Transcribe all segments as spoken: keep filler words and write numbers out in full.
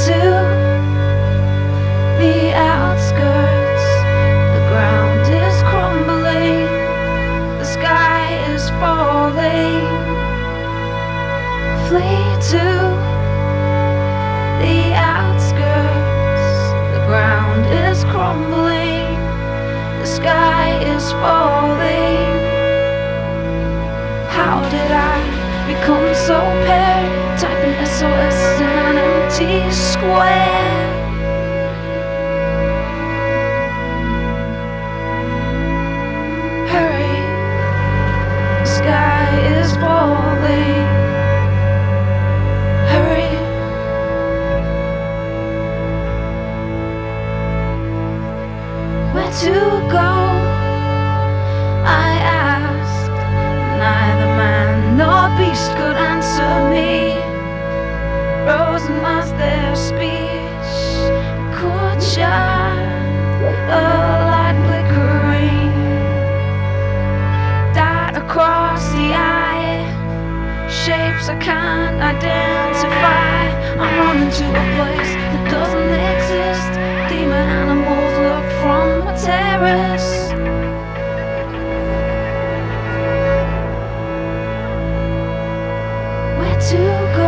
to the outskirts. The ground is crumbling, the sky is falling. Flee to the outskirts. The ground is crumbling, the sky is falling. How did I become so paired? Typing S O S in an empty square. Hurry, the sky is falling. Hurry. Where to go? I asked. Neither man nor beast could answer me. Frozen was their speech. Could shine a light flickering, died across the eye. Shapes I can't identify. I'm running to a place that doesn't exist. Demon animals look from a terrace. Where to go?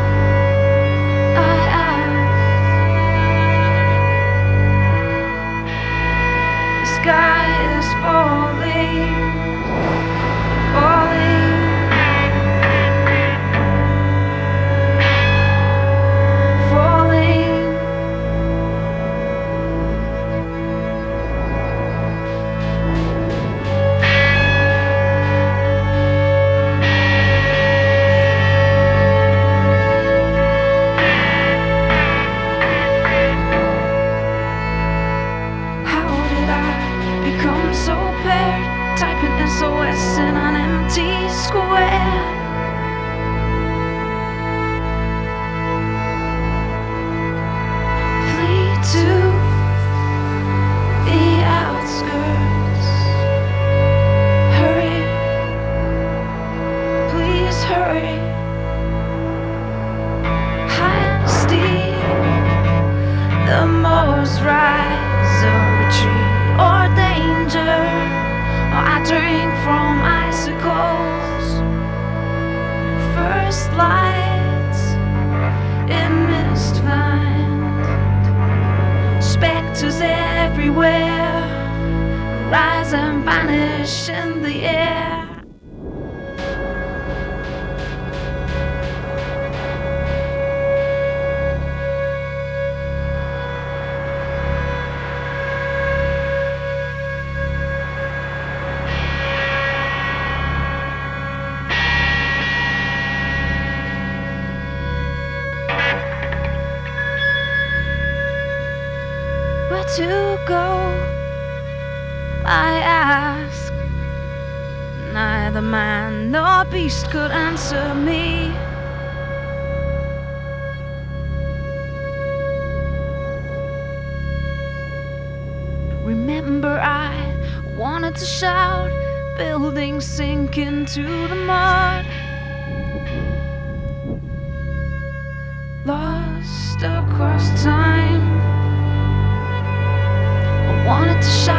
I asked. The sky is falling, falling. So paired, typing S O S in an empty square. Flee to the outskirts. Hurry, please hurry. High and steep, the most rise or retreat or danger, or I drink from icicles. First lights in mist find specters everywhere, rise and vanish in the air. Where to go? I asked. Neither man nor beast could answer me. Remember, I wanted to shout, buildings sink into the mud. Lost across time, I wanted to shout.